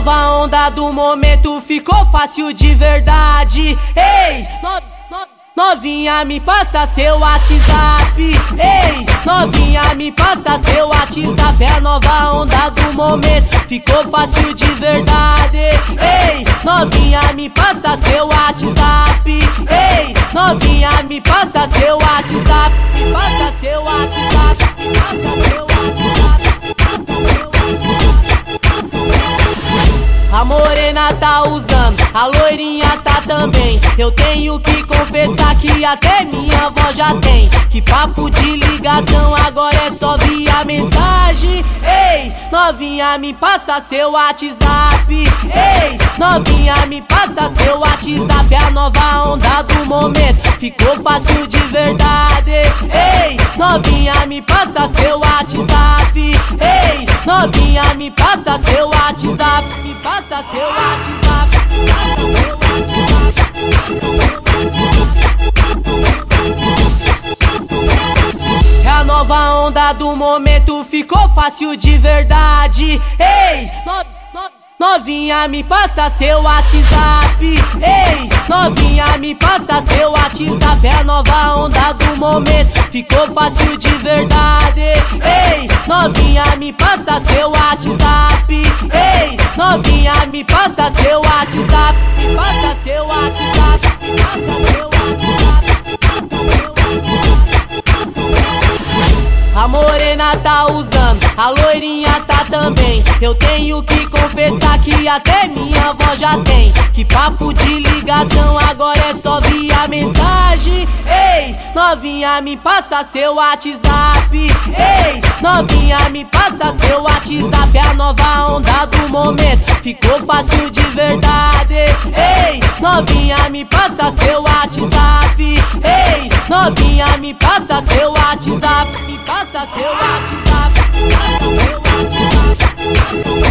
nova onda do momento ficou fácil de verdade. Ei, novinha, me passa seu WhatsApp. Ei, novinha, me passa seu WhatsApp. É a nova onda do momento ficou fácil de verdade. Ei, novinha, me passa seu WhatsApp. Ei, novinha, me passa seu WhatsApp. Me passa seu WhatsApp. Me passa seu WhatsApp. A morena tá usando, a loirinha tá também. Eu tenho que confessar que até minha avó já tem. Que papo de ligação agora é só via mensagem. Ei, novinha, me passa seu WhatsApp. Ei, novinha, me passa seu WhatsApp. É a nova onda do momento ficou fácil de verdade. Ei, novinha, me passa seu WhatsApp. Ei, novinha, me passa seu WhatsApp. Me passa seu WhatsApp. É a nova onda do momento ficou fácil de verdade. Ei, novinha, me passa seu WhatsApp. Ei, novinha, me passa seu WhatsApp. É a nova onda do momento ficou fácil de verdade. Ei, novinha, me passa seu WhatsApp. Ei, novinha, me passa seu WhatsApp. Me passa seu WhatsApp. Me passa seu WhatsApp. A morena tá usando, a loirinha tá também. Eu tenho que confessar que até minha avó já tem. Que papo de ligação agora é só via mensagem. Ei, novinha, me passa seu WhatsApp. Ei, novinha, me passa seu WhatsApp. É a nova onda do momento ficou fácil de verdade. Ei, novinha, me passa seu WhatsApp. Ei, novinha, me passa seu WhatsApp. Me passa seu WhatsApp.